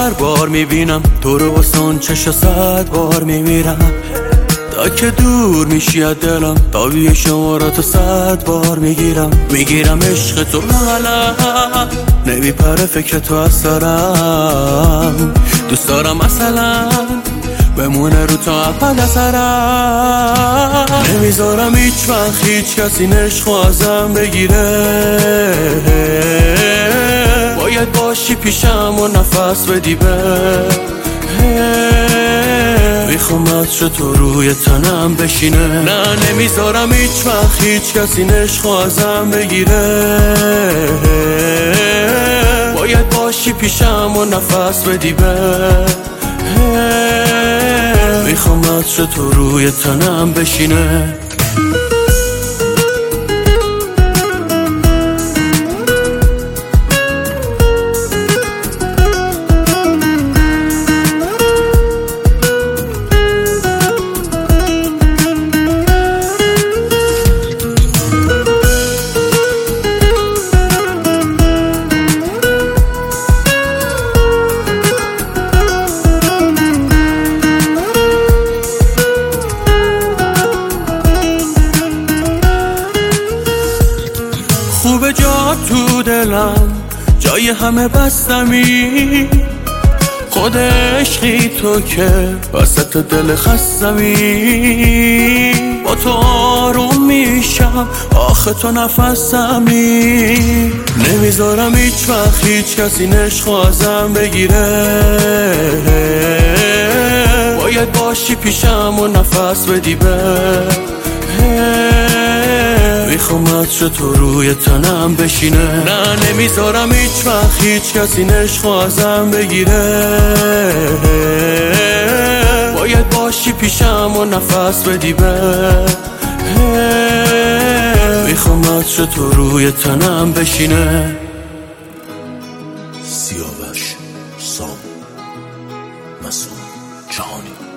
هر بار میبینم تو رو واسه اون چشا 100 بار میمیرم. تا که دور میشی از دلم تابی شماراتو 100 بار میگیرم عشق تو حالا نمیپره فکر تو از سرم. دوست دارم مثلا بمونه رو تا اول اثرم. نمیذارم هیچ وقت هیچ کسی عشقو ازم بگیره. باید باشی پیشم و نفس بدی به میخوام عطر تو روی تنم بشینه. نه نمیذارم هیچ وقت هیچ کسی عشقو ازم بگیره. باید باشی پیشم و نفس بدی به میخوام عطر تو روی تنم بشینه. خوبه جا تو دلم جای همه بستمی. خود عشقی تو که وسط دل خستمی. با تو آروم میشم آخه تو نفسمی. نمیذارم هیچ وقت هیچ کسی عشقو ازم بگیره. باید باشی پیشم و نفس بدی به میخوام عطر تو روی تنم بشینه. نه نمیذارم هیچ وقت هیچ کسی عشقو ازم بگیره. باید باشی پیشم و نفس بدی به میخوام عطر تو روی تنم بشینه. سیاوش سام مسعود جهانی.